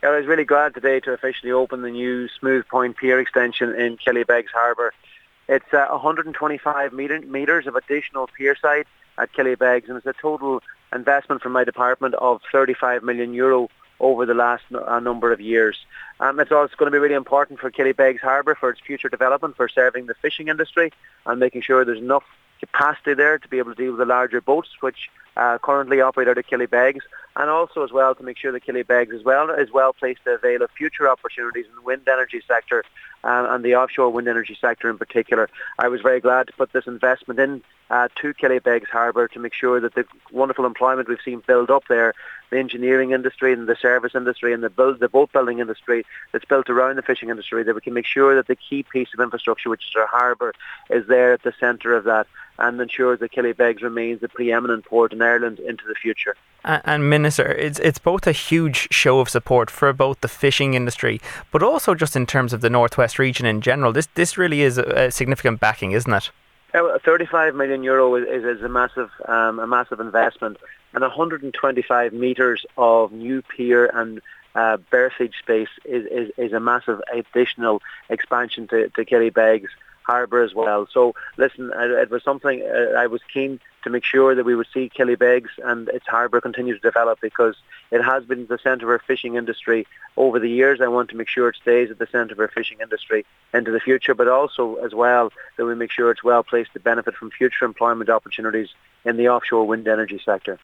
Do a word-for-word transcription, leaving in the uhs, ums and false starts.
Yeah, I was really glad today to officially open the new Smooth Point Pier extension in Killybegs Harbour. It's uh, one hundred twenty-five metre, metres of additional pier side at Killybegs, and it's a total investment from my department of thirty-five million euro over the last n- uh, number of years. Um, it's also going to be really important for Killybegs Harbour for its future development, for serving the fishing industry and making sure there's enough capacity there to be able to deal with the larger boats which uh, currently operate out of Killybegs, and also as well to make sure that Killybegs as well is well placed to avail of future opportunities in the wind energy sector uh, and the offshore wind energy sector in particular. I was very glad to put this investment in uh, to Killybegs Harbour to make sure that the wonderful employment we've seen build up there, the engineering industry and the service industry and the build, the boat building industry that's built around the fishing industry, that we can make sure that the key piece of infrastructure, which is our harbour, is there at the centre of that, and ensure that Killybegs remains the preeminent port in Ireland into the future. And, and Minister, it's it's both a huge show of support for both the fishing industry, but also just in terms of the Northwest region in general. This this really is a, a significant backing, isn't it? Uh, thirty-five million euro is, is, is a massive um, a massive investment, and one hundred twenty-five metres of new pier and uh, berthage space is, is, is a massive additional expansion to, to Killybegs Harbour as well. So listen, it was something uh, I was keen to make sure that we would see Killybegs and its harbour continue to develop, because it has been the centre of our fishing industry over the years. I want to make sure it stays at the centre of our fishing industry into the future, but also as well that we make sure it's well placed to benefit from future employment opportunities in the offshore wind energy sector.